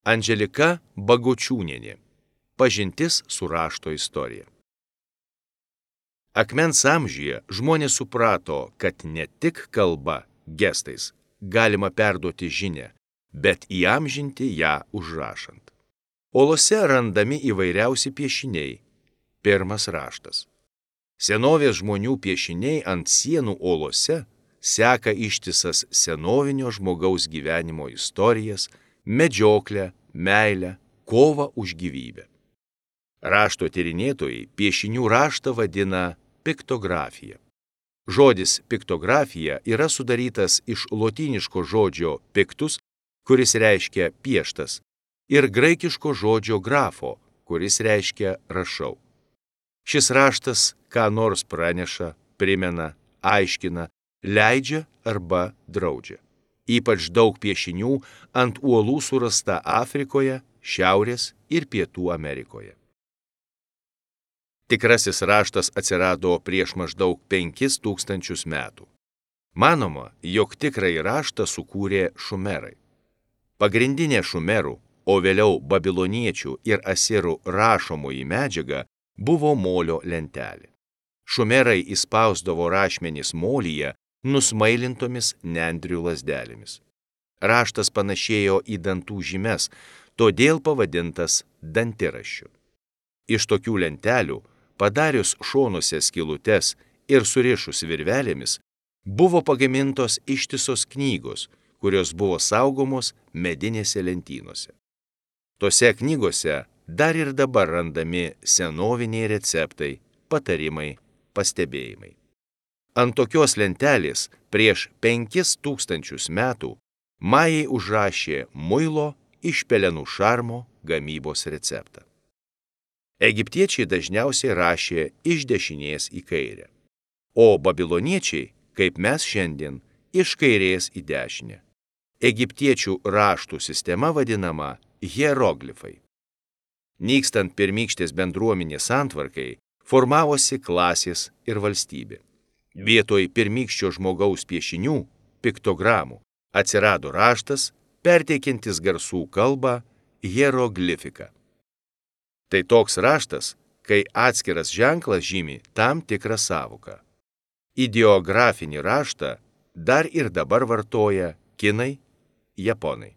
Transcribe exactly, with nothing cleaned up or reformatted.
Andželika Bagočiūnienė. Pažintis su rašto istorija. Akmens amžiuje žmonės suprato, kad ne tik kalba, gestais galima perduoti žinią, bet įamžinti ją užrašant. Olose randami įvairiausi piešiniai. Pirmas raštas. Senovės žmonių piešiniai ant sienų olose seka ištisas senovinio žmogaus gyvenimo istorijas, medžioklę, meilę, kovą už gyvybę. Rašto tyrinėtojai piešinių raštą vadina piktografija. Žodis piktografija yra sudarytas iš lotyniško žodžio pictus, kuris reiškia pieštas, ir graikiško žodžio grafo, kuris reiškia rašau. Šis raštas ką nors praneša, primena, aiškina, leidžia arba draudžia. Ypač daug piešinių ant uolų surasta Afrikoje, Šiaurės ir Pietų Amerikoje. Tikrasis raštas atsirado prieš maždaug penkis tūkstančius metų. Manoma, jog tikrąjį raštą sukūrė šumerai. Pagrindinė šumerų, o vėliau babiloniečių ir asirų rašomoji medžiaga buvo molio lentelė. Šumerai įspausdavo rašmenis molyje nusmailintomis nendrių lazdelėmis. Raštas panašėjo į dantų žymes, todėl pavadintas dantiraščiu. Iš tokių lentelių, padarius šonuose skylutes ir surišus virvelėmis, buvo pagamintos ištisos knygos, kurios buvo saugomos medinėse lentynose. Tose knygose dar ir dabar randami senoviniai receptai, patarimai, pastebėjimai. Ant tokios lentelės prieš penkis tūkstančius metų majai užrašė muilo iš pelenų šarmo gamybos receptą. Egiptiečiai dažniausiai rašė iš dešinės į kairę, o babiloniečiai, kaip mes šiandien, iš kairės į dešinę. Egiptiečių raštų sistema vadinama hieroglifai. Nykstant pirmykštės bendruomenės santvarkai, formavosi klasės ir valstybė. Vietoj pirmykščio žmogaus piešinių, piktogramų, atsirado raštas, perteikiantis garsų kalbą hieroglifika. Tai toks raštas, kai atskiras ženklas žymi tam tikrą sąvoką. Ideografinį raštą dar ir dabar vartoja kinai, japonai.